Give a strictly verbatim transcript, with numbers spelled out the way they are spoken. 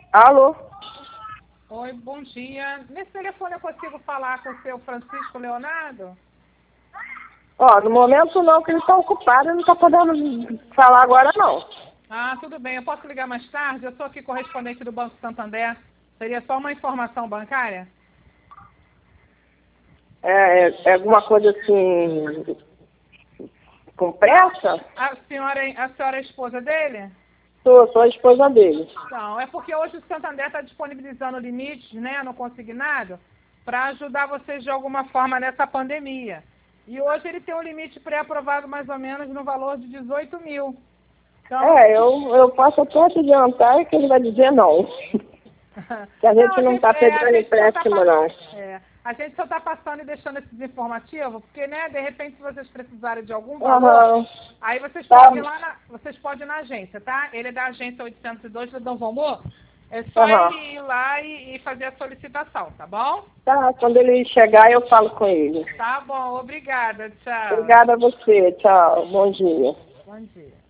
Alô? Oi, bom dia. Nesse telefone eu consigo falar com o seu Francisco Leonardo? Ó, no momento não, que ele está ocupado, não está podendo falar agora não. Ah, tudo bem. Eu posso ligar mais tarde? Eu sou aqui correspondente do Banco Santander. Seria só uma informação bancária? É, é, é alguma coisa assim, com pressa? A senhora, é- a senhora é esposa dele? Sou, sou a esposa dele. Não, é porque hoje o Santander está disponibilizando limites, né, no consignado, para ajudar vocês de alguma forma nessa pandemia. E hoje ele tem um limite pré-aprovado mais ou menos no valor de dezoito mil. Então, É, eu, eu posso até te adiantar que ele vai dizer não. Que a gente não está é, a pegando gente só tá empréstimo, pa- não. é, a gente só está passando e deixando esses informativos, porque, né, de repente, se vocês precisarem de algum valor, Aham. aí vocês Tá. podem ir lá na, vocês podem ir na agência, tá? Ele é da agência oitocentos e dois do Dom Valmor. É só Aham. ele ir lá e, e fazer a solicitação, tá bom? Tá, quando ele chegar eu falo com ele. Tá bom, obrigada, tchau. Obrigada a você, tchau, bom dia. Bom dia.